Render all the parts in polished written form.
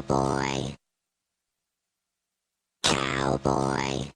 Cowboy. Cowboy.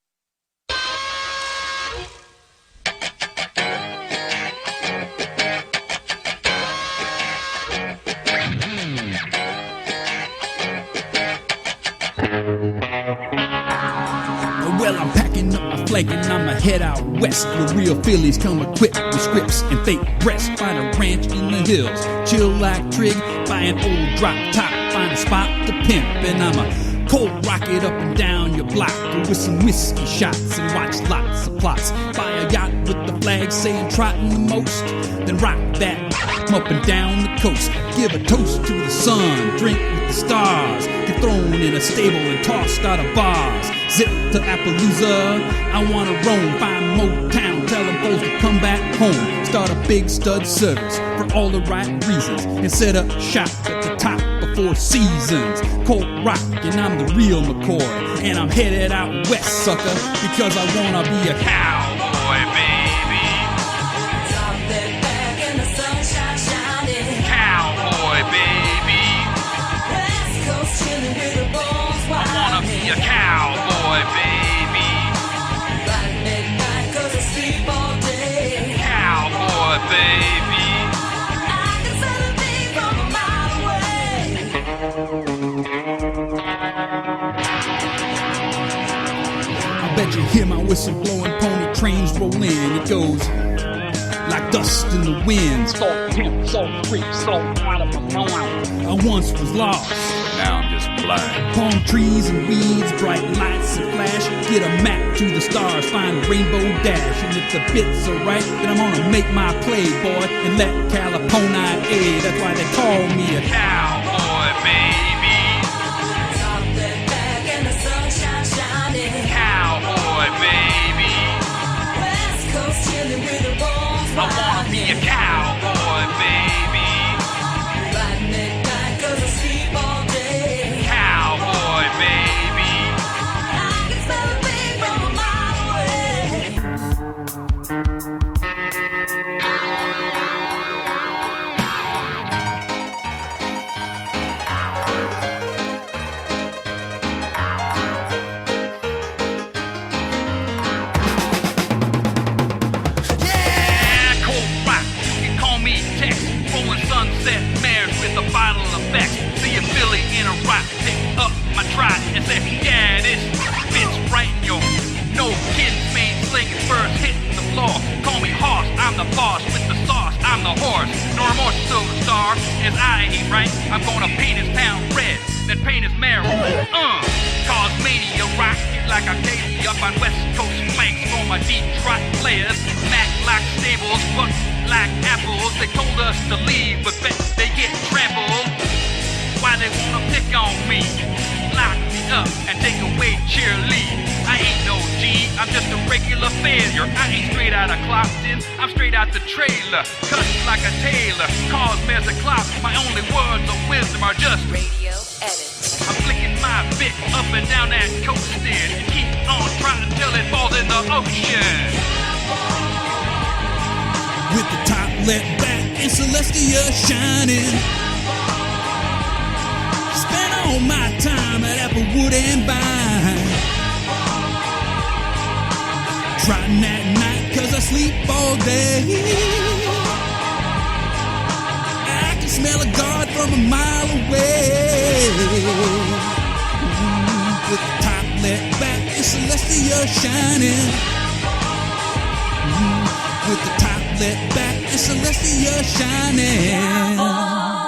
Well, I'm packing up my flag and I'ma head out west, where real Phillies come equipped with scripts and fake breasts. Find a ranch in the hills, chill like Trig, buy an old drop top, find a spot to pimp, and I'ma cold rocket up and down your block with some whiskey shots and watch lots of plots. Buy a yacht with the flag saying trotting the most, then rock that up and down the coast. Give a toast to the sun, drink with the stars, get thrown in a stable and tossed out of bars. Zip to Appaloosa, I wanna roam, find Motown, tell them folks to come back home. Start a big stud service for all the right reasons, and set up shop at the top of Four Seasons. Colt rock, and I'm the real McCoy, and I'm headed out west, sucker, because I wanna be a cowboy, baby. Something back in the sunshine shining. Cowboy, baby. West Coast chilling with the bones wide. I wanna be a cowboy, baby. By midnight 'cause I sleep all day. Cowboy, baby. I can smell the beat from a mile away. I bet you hear my whistle blowing, pony trains roll in. It goes like dust in the wind. I once was lost, Now I'm just blind. palm trees and weeds, bright lights and flash. Get a map to the stars, find a rainbow dash. And if the bits are right, then I'm gonna make my play, boy, and let California A. That's why they call me a cowboy, baby. Something back in the sunshine shining. Cowboy, baby. West Coast chilling with the bones I wanna be a cowboy, baby. By midnight 'cause I sleep all day. Cowboy, baby. I can smell the beat from a mile away. Yeah, cold rock, you can call me Tex. Rolling sunset mares with a bottle of Bex. See a Philly in a rock, pick up my trot and say, yeah, this fits right in your. No kidding, main slinging first hitting the floor. Call me Hoss, I'm the boss with the sauce, I'm the horse. No remorse, silver star, as I ain't right. I'm gonna paint his town red, then paint his mare. Cause mania rock it like Arcadia up on West Coast flanks for my Detroit players. Mac like stables, but like apples. They told us to leave, but bet they get trampled. Why they wanna pick on me? Lock me up and take away cheerlead. I ain't no G, I'm just a regular failure. I ain't straight out of Clopton, I'm straight out the trailer. Cut like a tailor, cause there's a clock. My only words of wisdom are just Radio edit. I'm flicking my bit up and down that coastin' and keep on trying till it falls in the ocean. With the top let back and Celestia shining. Spend all my time at Applewood and Vine. Trotting at night 'cause I sleep all day. I can smell a guard from a mile away. With the top let back and Celestia shining. With the top let back and Celestia shining.